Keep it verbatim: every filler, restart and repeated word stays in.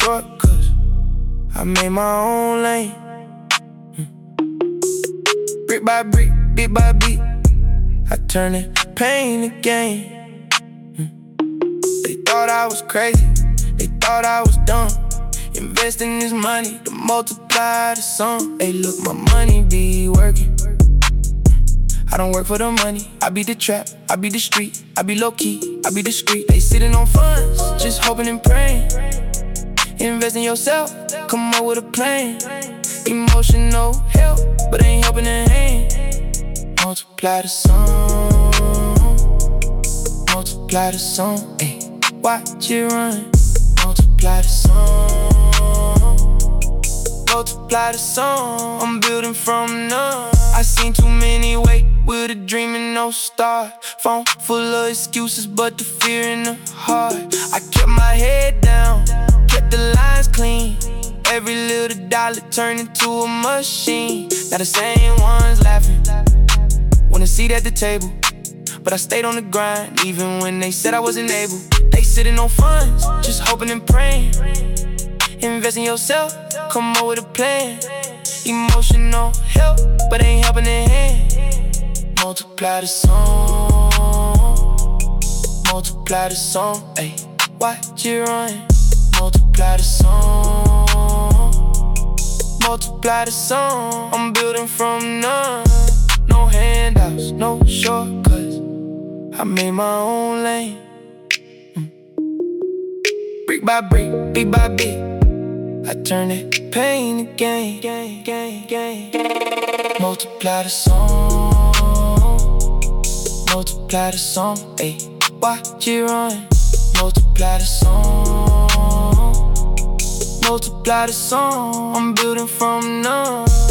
short, cause I made my own lane. mm. Brick by brick, bit by bit, I turn it pain to gain. mm. They thought I was crazy, they thought I was dumb. Investing this money to multiply the sum. Hey look, my money be working. I don't work for the money, I be the trap, I be the street, I be low-key, I be discreet. They sitting on funds, just hoping and praying. Invest in yourself, come up with a plan. Emotional help, but ain't helping a hand. Multiply the sum, multiply the sum, ayy, watch it run. Multiply the sum, multiply the sum, I'm building from none. I seen too many wait with a dream and no start. Phone full of excuses, but the fear in the heart. I kept my head down, kept the lines clean. Every little dollar turned into a machine. Now the same ones laughing when a seat at the table, but I stayed on the grind, even when they said I wasn't able. They sitting on funds, just hoping and praying. Invest in yourself, come up with a plan. Emotional help, but ain't helping a hand. Multiply the sum, multiply the sum, ayy, watch it run. Multiply the sum, multiply the sum, I'm building from none. No handouts, no shortcuts, I made my own lane. mm. Brick by brick, bit by bit, I turn it pain to gain. gain, gain, gain. Multiply the sum, multiply the sum, ayy, watch it run. Multiply the sum, multiply the sum, I'm building from none.